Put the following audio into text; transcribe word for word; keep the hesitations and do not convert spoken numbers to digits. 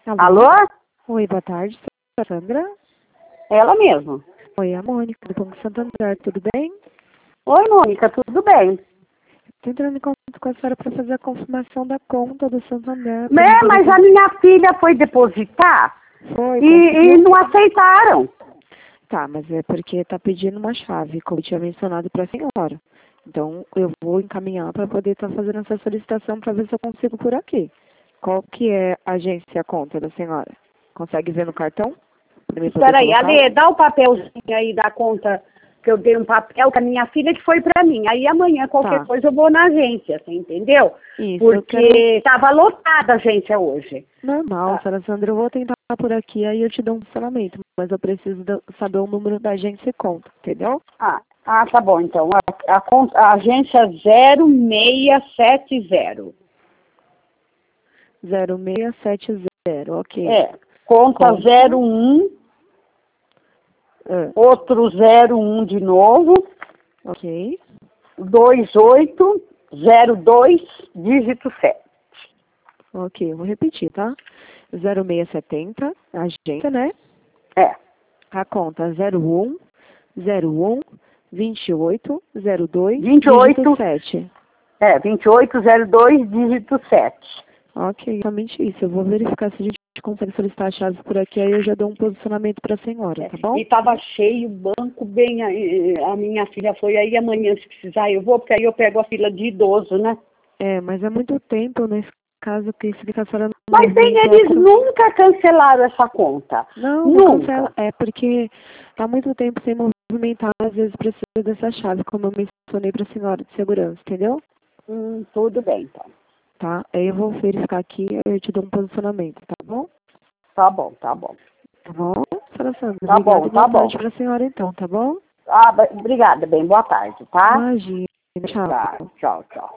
Alô? Alô? Oi, boa tarde, Sandra. Ela mesmo. Oi, a Mônica, do Banco Santander, tudo bem? Oi, Mônica, tudo bem? Estou entrando em contato com a senhora para fazer a confirmação da conta do Santander. pra É, me mas a verificar- minha filha foi depositar Foi, e, e conseguiu? não aceitaram. Tá, mas é porque está pedindo uma chave, como eu tinha mencionado para a senhora. Então, eu vou encaminhar para poder estar fazendo essa solicitação para ver se eu consigo por aqui. Qual que é a agência e a conta da senhora? Consegue ver no cartão? Para mim poder Espera aí, colocar? Ale, dá o papelzinho aí da conta, que eu dei um papel com a minha filha que foi pra mim. Aí amanhã, qualquer Tá. coisa, eu vou na agência, você entendeu? Isso, eu Porque quero... estava lotada a agência hoje. Normal, Ah, senhora Sandra, eu vou tentar por aqui, aí eu te dou um funcionamento, mas eu preciso da- saber o número da agência e conta, entendeu? ah, ah, tá bom, então. A, a, conta- a agência zero seis sete zero. zero seis sete zero, ok. É, conta Conta. zero um, Ah, outro zero um de novo, ok. dois oito zero dois, dígito sete. Ok, eu vou repetir, tá? zero seis sete zero, agência, né? É, A conta zero um zero um vinte e oito zero dois vinte e dígito oito, sete. é, vinte e oito zero dois, dígito sete. Ok, somente isso. Eu vou verificar se a gente consegue solicitar a chave por aqui, aí eu já dou um posicionamento para a senhora, tá bom? E estava cheio o banco, bem aí, a minha filha foi aí, amanhã se precisar eu vou, porque aí eu pego a fila de idoso, né? É, mas é muito tempo nesse caso que significa que a senhora não Mas bem, movimentou a eles conta. nunca cancelaram essa conta. Não, não cancela. Nunca. É porque tá muito tempo sem movimentar, às vezes precisa dessa chave, como eu mencionei para a senhora de segurança, entendeu? Hum, tudo bem, então. Tá? Aí eu vou verificar aqui e eu te dou um posicionamento, tá bom? Tá bom, tá bom. Tá bom? Senhora Sandra, Tá obrigada bom, e tá boa bom. tarde para a senhora então, tá bom? Ah, obrigada, bem, boa tarde, tá? Imagina, tchau. Tá, tchau, tchau.